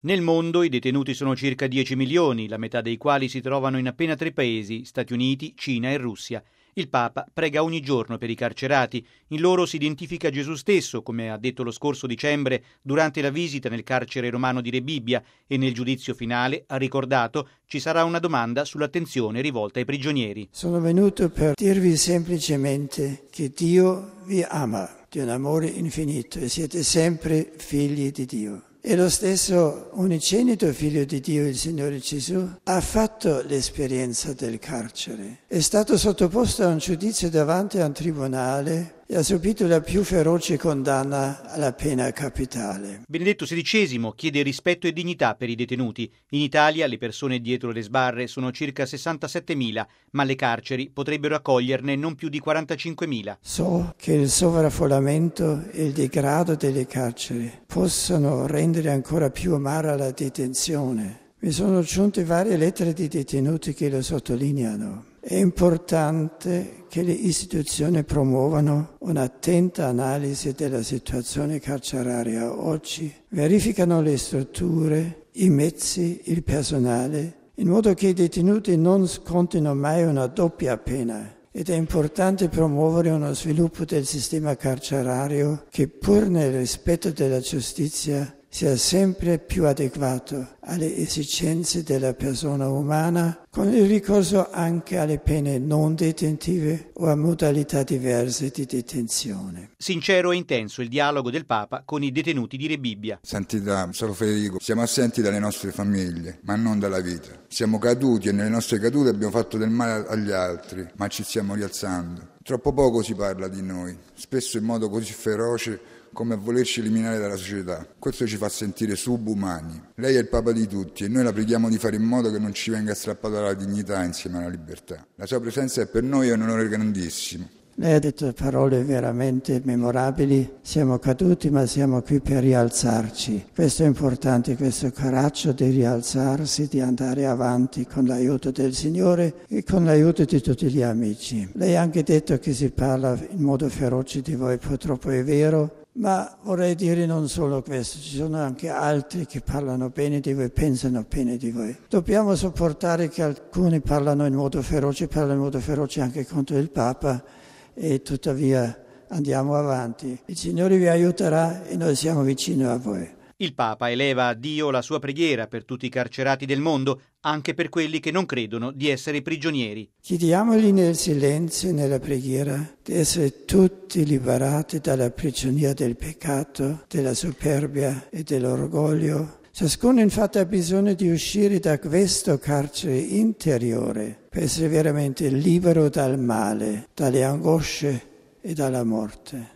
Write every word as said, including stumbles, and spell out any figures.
Nel mondo i detenuti sono circa dieci milioni, la metà dei quali si trovano in appena tre paesi, Stati Uniti, Cina e Russia. Il Papa prega ogni giorno per i carcerati. In loro si identifica Gesù stesso, come ha detto lo scorso dicembre durante la visita nel carcere romano di Rebibbia, e nel giudizio finale ha ricordato ci sarà una domanda sull'attenzione rivolta ai prigionieri. Sono venuto per dirvi semplicemente che Dio vi ama di un amore infinito e siete sempre figli di Dio. E lo stesso unigenito Figlio di Dio, il Signore Gesù, ha fatto l'esperienza del carcere. È stato sottoposto a un giudizio davanti a un tribunale e ha subito la più feroce condanna alla pena capitale. Benedetto sedicesimo chiede rispetto e dignità per i detenuti. In Italia le persone dietro le sbarre sono circa sessantasettemila, ma le carceri potrebbero accoglierne non più di quarantacinquemila. So che il sovraffollamento e il degrado delle carceri possono rendere ancora più amara la detenzione. Mi sono giunte varie lettere di detenuti che lo sottolineano. È importante che le istituzioni promuovano un'attenta analisi della situazione carceraria oggi, verificano le strutture, i mezzi, il personale, in modo che i detenuti non scontino mai una doppia pena. Ed è importante promuovere uno sviluppo del sistema carcerario che, pur nel rispetto della giustizia, sia sempre più adeguato alle esigenze della persona umana, con il ricorso anche alle pene non detentive o a modalità diverse di detenzione. Sincero e intenso il dialogo del Papa con i detenuti di Rebibbia. Santità, Solo Federico, siamo assenti dalle nostre famiglie, ma non dalla vita. Siamo caduti e nelle nostre cadute abbiamo fatto del male agli altri, ma ci stiamo rialzando. Troppo poco si parla di noi, spesso in modo così feroce come a volerci eliminare dalla società. Questo ci fa sentire subumani. Lei è il Papa di tutti e noi la preghiamo di fare in modo che non ci venga strappata la dignità insieme alla libertà. La sua presenza è per noi un onore grandissimo. Lei ha detto parole veramente memorabili. Siamo caduti, ma siamo qui per rialzarci. Questo è importante, questo coraggio di rialzarsi, di andare avanti con l'aiuto del Signore e con l'aiuto di tutti gli amici. Lei ha anche detto che si parla in modo feroce di voi, purtroppo è vero. Ma vorrei dire non solo questo, ci sono anche altri che parlano bene di voi, pensano bene di voi. Dobbiamo sopportare che alcuni parlano in modo feroce, parlano in modo feroce anche contro il Papa e tuttavia andiamo avanti. Il Signore vi aiuterà e noi siamo vicini a voi. Il Papa eleva a Dio la sua preghiera per tutti i carcerati del mondo, anche per quelli che non credono di essere prigionieri. Chiediamogli nel silenzio e nella preghiera di essere tutti liberati dalla prigionia del peccato, della superbia e dell'orgoglio. Ciascuno infatti ha bisogno di uscire da questo carcere interiore per essere veramente libero dal male, dalle angosce e dalla morte.